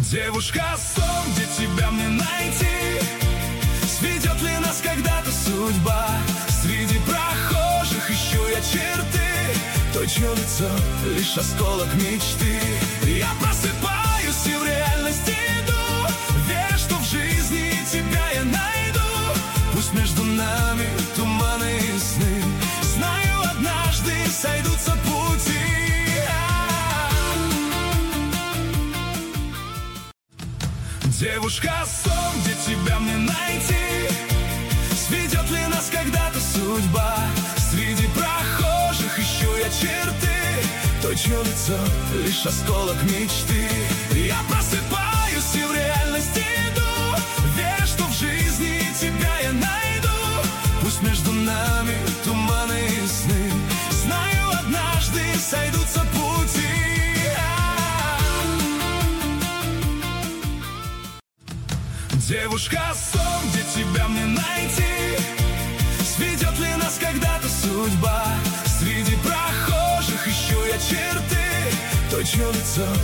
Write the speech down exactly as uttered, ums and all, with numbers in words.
Девушка, сон, где тебя мне найти? Сведет ли нас когда-то судьба? Среди прохожих ищу я черты той, чье лицо лишь осколок мечты. Я просыпаюсь и в реальность иду, верю, что в жизни тебя я найду. Пусть между нами туманы и сны, знаю, однажды сойдутся пути. Девушка, сон, где тебя мне найти? Сведет ли нас когда-то судьба? Среди прохожих ищу я черты той, чье лицо лишь осколок мечты. Я просыпаюсь и в реальность иду, верю, что в жизни тебя я найду. Пусть между нами туманы и сны, знаю, однажды сойдутся пути. Девушка, сон, где тебя мне найти? Сведет ли нас когда-то судьба? Среди прохожих ищу я черты той, чье лицо